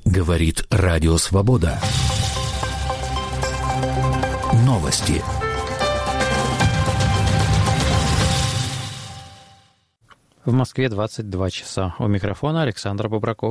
Говорит Радио Свобода. Новости. В Москве 22 часа. У микрофона Александр Бобраков.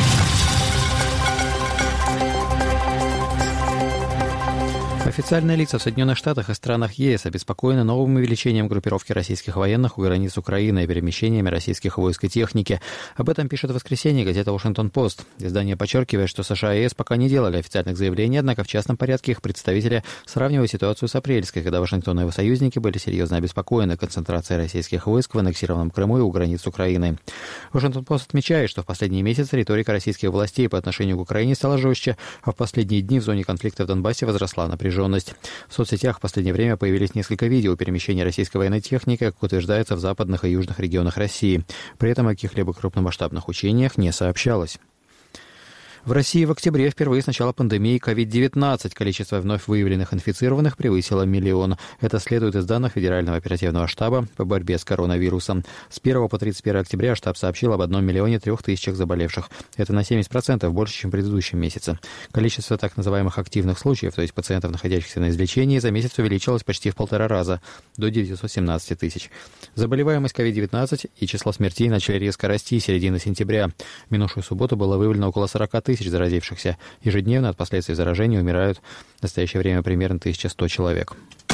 Официальные лица в Соединенных Штатах и странах ЕС обеспокоены новым увеличением группировки российских военных у границ Украины и перемещениями российских войск и техники. Об этом пишет в воскресенье газета «Вашингтон-Пост». Издание подчеркивает, что США и ЕС пока не делали официальных заявлений, однако в частном порядке их представители сравнивают ситуацию с апрельской, когда Вашингтон и его союзники были серьезно обеспокоены концентрацией российских войск в аннексированном Крыму и у границ Украины. «Вашингтон-Пост» отмечает, что в последние месяцы риторика российских властей по отношению к Украине стала жестче, а в последние дни в зоне конфликта в Донбассе возросла напряженность. В соцсетях в последнее время появились несколько видео перемещения российской военной техники, как утверждается, в западных и южных регионах России. При этом о каких-либо крупномасштабных учениях не сообщалось. В России в октябре впервые с начала пандемии COVID-19 количество вновь выявленных инфицированных превысило 1 миллион. Это следует из данных Федерального оперативного штаба по борьбе с коронавирусом. С 1 по 31 октября штаб сообщил об 1 миллионе 3 тысячах заболевших. Это на 70% больше, чем в предыдущем месяце. Количество так называемых активных случаев, то есть пациентов, находящихся на излечении, за месяц увеличилось почти в 1,5 раза, до 917 тысяч. Заболеваемость COVID-19 и число смертей начали резко расти с середины сентября. В минувшую субботу было выявлено около 40 тысяч заразившихся. Ежедневно от последствий заражения умирают в настоящее время примерно 1100 человек.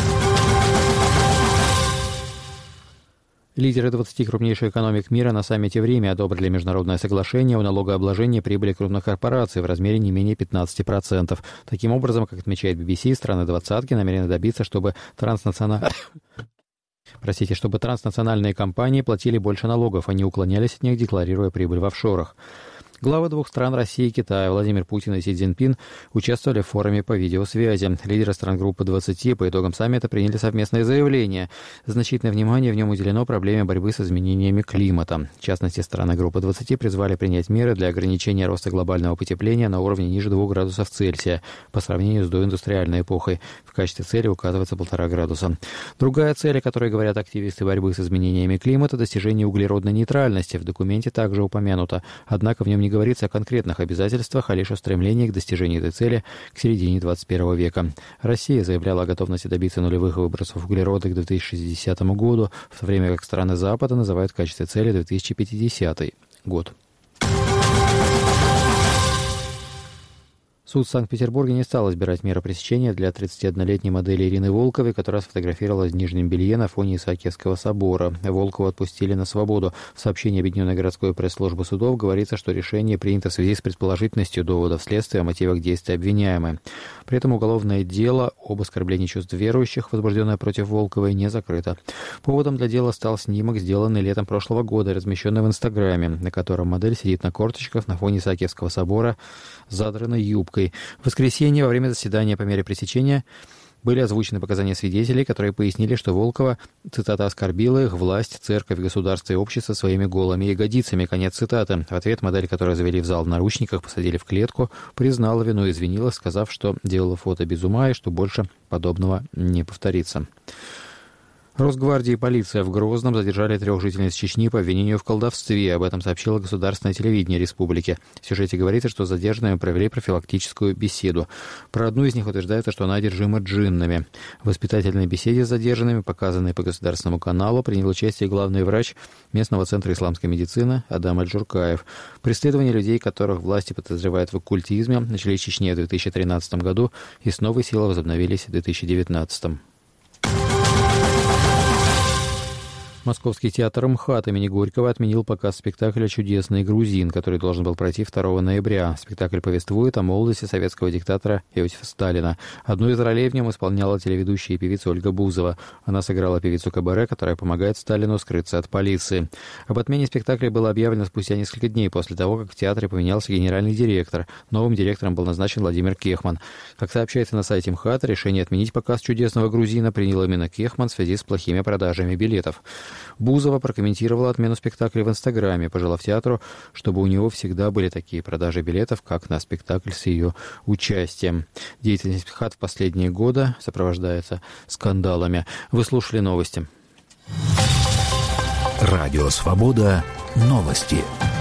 Лидеры 20 крупнейших экономик мира на саммите в Риме одобрили международное соглашение о налогообложении прибыли крупных корпораций в размере не менее 15%. Таким образом, как отмечает BBC, страны двадцатки намерены добиться, чтобы транснациональные компании платили больше налогов, а не уклонялись от них, декларируя прибыль в офшорах. Главы двух стран России и Китая Владимир Путин и Си Цзиньпин участвовали в форуме по видеосвязи. Лидеры стран группы 20 по итогам саммита приняли совместное заявление. Значительное внимание в нем уделено проблеме борьбы с изменениями климата. В частности, страны группы 20 призвали принять меры для ограничения роста глобального потепления на уровне ниже 2 градусов Цельсия по сравнению с доиндустриальной эпохой. В качестве цели указывается 1,5 градуса. Другая цель, о которой говорят активисты борьбы с изменениями климата, достижение углеродной нейтральности. В документе также упомянуто. Однако в нем не говорится о конкретных обязательствах, а лишь о стремлении к достижению этой цели к середине 21 века. Россия заявляла о готовности добиться нулевых выбросов углерода к 2060 году, в то время как страны Запада называют в качестве цели 2050 год. Суд в Санкт-Петербурге не стал избирать меры пресечения для 31-летней модели Ирины Волковой, которая сфотографировалась в нижнем белье на фоне Исаакиевского собора. Волкову отпустили на свободу. В сообщении Объединенной городской пресс-службы судов говорится, что решение принято в связи с предположительностью доводов следствия о мотивах действия обвиняемой. При этом уголовное дело об оскорблении чувств верующих, возбужденное против Волковой, не закрыто. Поводом для дела стал снимок, сделанный летом прошлого года, размещенный в Инстаграме, на котором модель сидит на корточках на фоне Исаакиевского собора с задранной юбкой. В воскресенье во время заседания по мере пресечения были озвучены показания свидетелей, которые пояснили, что Волкова, цитата, «оскорбила их власть, церковь, государство и общество своими голыми ягодицами». Конец цитаты. В ответ модель, которую завели в зал в наручниках, посадили в клетку, признала вину и извинилась, сказав, что делала фото без ума и что больше подобного не повторится. Росгвардия и полиция в Грозном задержали 3 жительниц Чечни по обвинению в колдовстве. Об этом сообщило государственное телевидение республики. В сюжете говорится, что задержанные провели профилактическую беседу. Про одну из них утверждается, что она одержима джиннами. В воспитательной беседе с задержанными, показанной по государственному каналу, принял участие главный врач местного центра исламской медицины Адам Аль-Джуркаев. Преследования людей, которых власти подозревают в оккультизме, начались в Чечне в 2013 году и с новой силой возобновились в 2019. Московский театр МХАТ имени Горького отменил показ спектакля «Чудесный грузин», который должен был пройти 2 ноября. Спектакль повествует о молодости советского диктатора Иосифа Сталина. Одну из ролей в нем исполняла телеведущая и певица Ольга Бузова. Она сыграла певицу кабаре, которая помогает Сталину скрыться от полиции. Об отмене спектакля было объявлено спустя несколько дней после того, как в театре поменялся генеральный директор. Новым директором был назначен Владимир Кехман. Как сообщается на сайте МХАТ, решение отменить показ «Чудесного грузина» принял именно Кехман в связи с плохими продажами билетов. Бузова прокомментировала отмену спектакля в Инстаграме, пожелав театру, чтобы у него всегда были такие продажи билетов, как на спектакль с ее участием. Деятельность МХАТ в последние годы сопровождается скандалами. Вы слушали новости. Радио «Свобода». Новости.